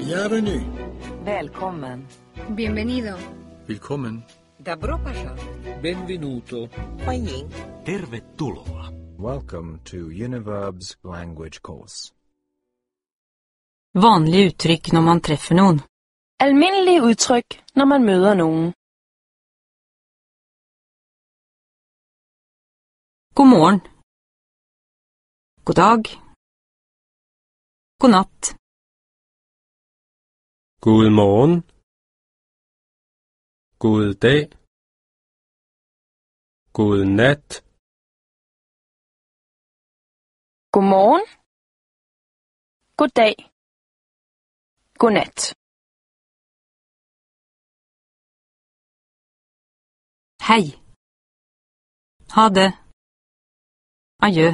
Bienvenue. Välkommen. Bienvenido. Willkommen. Добро пожаловать. Benvenuto. 欢迎. Tervetuloa. Welcome to Univerb's language course. Vanlige uttryck når man träffar någon. Almindelige udtryk, når man møder nogen. God morgen. God dag. God natt. God morgen. God dag. God nat. God morgen. God dag. God nat. Hej. Ha det. Adjø.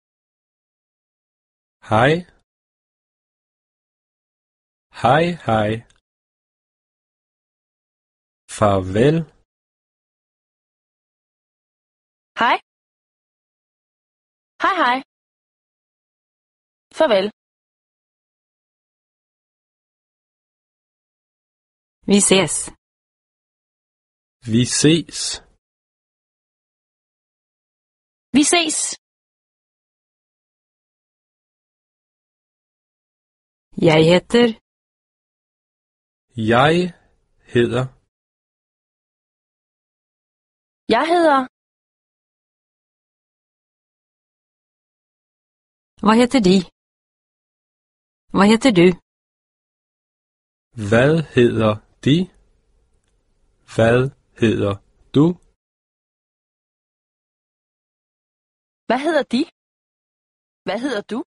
Hej. Hej, hej. Farvel. Hej. Hej hej. Farvel. Vi ses. Vi ses. Vi ses. Jeg heter. Jeg hedder. Jeg hedder. Hvad heter de? Hvad heter du? Hvad hedder de? Hvad hedder du? Hvad hedder de? Hvad hedder du?